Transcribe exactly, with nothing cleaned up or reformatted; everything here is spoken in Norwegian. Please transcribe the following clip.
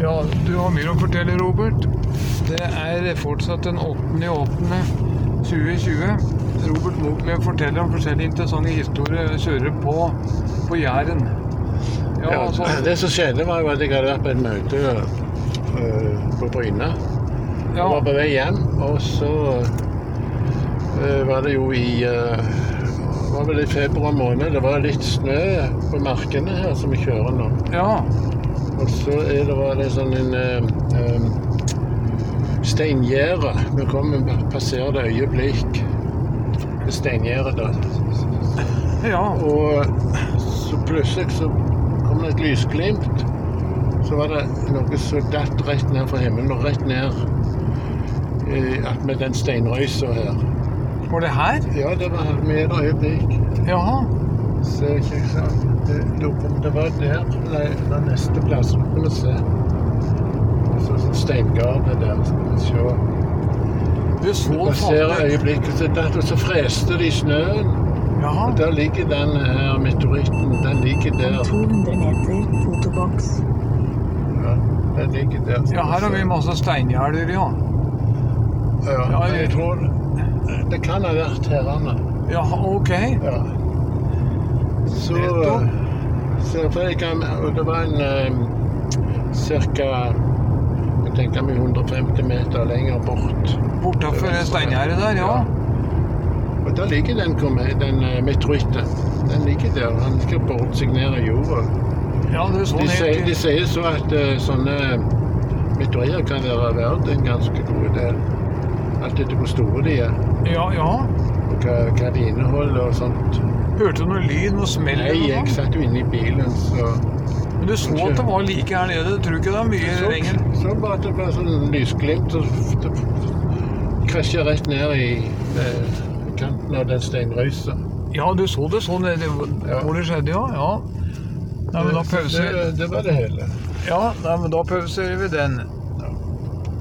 Ja, du har mye å fortelle, Robert. Det er fortsatt den åttende åttende tjue tjue. Robert Mokley forteller om forskjellige interessante historier og kjører på på Jæren. Ja, Ja, altså, det som skjedde var jo at jeg hadde vært på et møte øh, på Bryna. ja, Jeg var på vei hjem, og så øh, var det jo i øh, det var vel i februar måned. Det var litt snø på markene her som vi kjører nå. ja, Og så er det, var det sånn en øh, øh, steingjerde. Vi kom og passerte øyeblikk med steingjerde da. ja, Og så plutselig så kom det et lysglimt. Så var det noe som datt rett ned fra himmelen og rett ned eh, med den steinrøysa her. var det her? Ja, det var med et øyeblikk. Jaha, Så ikke sant. Det, det var der, nei, den neste plassen vi kunne se. Så, så steingarde der, skal vi se. du så Vi passerer faktisk. øyeblikket, så, datt, og så freste det i snøen. Jaha, Og der ligger den her meteoritten, den ligger der. Om to hundre meter, fotoboks. Ja, den ligger der. ja, her har vi masse steingjerder, ja. Ja, Ja, men jeg- jeg tror det kan ha vært herrene. Jaha, ok. Ja. Så, Nettopp. så for jeg kan, og det var en um, cirka, jeg tenker meg hundre og femti meter lenger bort. Bortafor steingjerdet der, ja. Og der ligger den, kom- den uh, meteoritten. Den ligger der, han skal bort seg ned i jorda. Ja, det så De sier, de helt... sier så at uh, sånne meteoritter kan være verdt en ganske god del. Alt etter hvor store de er, Ja, ja. og hva, hva de inneholder og sånt. Hørte du noe lyd, noe smell Nei, eller jeg noe? satt jo inne i bilen, så Men du så at det var like her nede, tror du ikke det er mye så, lenger? så bare at det var sånn lysglimt, og det krasjet rett ned i eh, kanten av den steinrøysa. Ja, du så det sånn, det, Ja. hvor det skjedde, ja. ja. Nei, men da pauser, Det, det var det hele. ja, nei, men da pauser vi den.